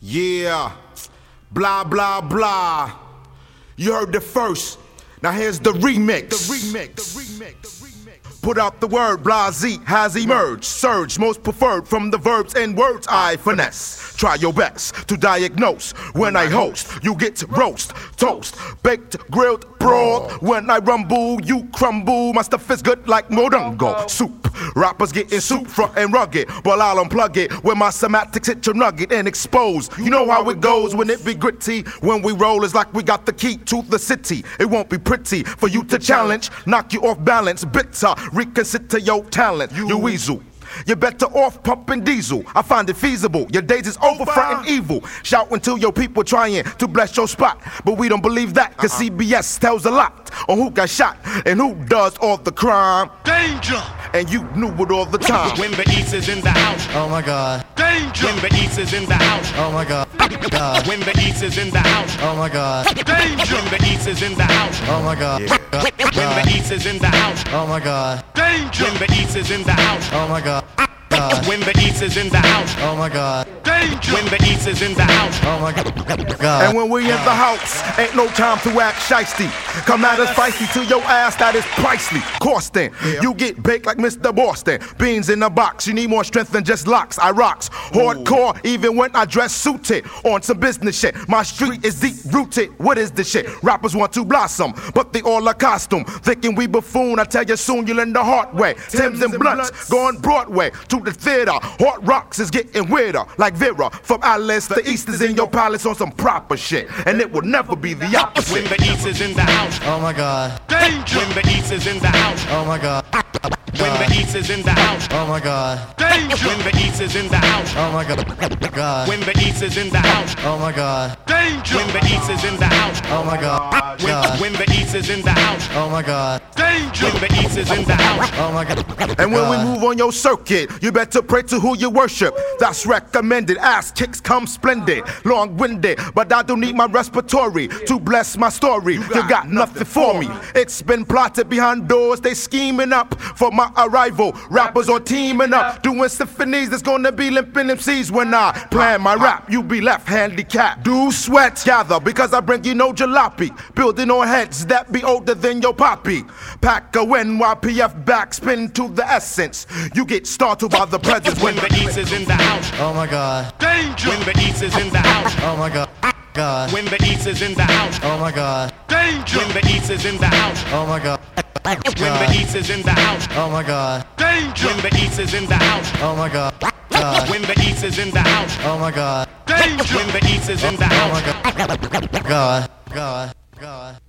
Yeah, blah, blah, blah. You heard the first. Now here's the remix. Put out the word, blase has emerged. Surge, most preferred from the verbs and words I finesse. Try your best to diagnose. When I host, you get roast, toast, baked, grilled, broad. When I rumble, you crumble. My stuff is good like modungo soup. Rappers getting soup front and rugged, but I'll unplug it when my semantics hit your nugget and expose. You know how it goes when it be gritty. When we roll, it's like we got the key to the city. It won't be pretty for you to challenge, knock you off balance, bitter. Reconsider your talent, you weasel. You're better off pumping diesel. I find it feasible. Your days is over fronting evil. Shouting to your people trying to bless your spot. But we don't believe that, cause CBS tells a lot on who got shot and who does all the crime. Danger! And you knew it all the time. When the East is in the house. Oh my God. Danger! When the East is in the house. Oh my God. When the East is in the house. Oh my God. Danger! When the East is in the house. Oh my God. When the East is in the house. Oh my God. Danger! When the East is in the house. Oh my God. When the East is in the house. Oh my God. Danger! When the East is in the house. Oh my God. And when we in the house, ain't no time to act shiesty. Come at us feisty to your ass, that is pricely. Costing, you get baked like Mr. Boston. Beans in a box, you need more strength than just locks. I rocks hardcore, even when I dress suited. On some business shit, my street is deep rooted. What is this shit? Rappers want to blossom, but they all a costume. Thinking we buffoon, I tell you soon you'll learn the hard way. Timbs and blunts, going Broadway to the theater. Hard rocks is getting weirder, like Vera. From Alice, the East is in your palace on some proper shit. And it will never be the opposite. When the East is in the house. Oh my God. Danger! When the East is in the house. Oh my God. When the East is in the house. Oh my God. Danger! When the East is in the house. Oh my God. When the East is in the house. Oh my God. Danger! When the East is in the house. Oh my God. When the East is in the house. Oh my God. Danger! When the East is in the house. Oh my God. And when we move on your circuit, you better pray to who you worship. That's recommended. Ass kicks come splendid, long-winded, but I don't need my respiratory to bless my story. You got nothing for me. It's been plotted behind doors. They scheming up for my arrival. Rappers are teaming up, doing symphonies. There's gonna be limping MCs when I plan my rap. You be left handicapped. Do sweat gather because I bring you no jalopy. Building on heads that be older than your poppy. Pack a NYPF backspin to the essence. You get startled by the presence When the East is in the house. Oh my God. Danger! When the East is in the house. Oh my God. When the East is in the house. Oh my God. Danger! When the East is in the house. Oh my God. When the East is in the house. Oh my God. Danger! When the East is in the house. Oh my God. When the East is in the house. Oh my God. Danger! When the East is in the Oh house. my God. God.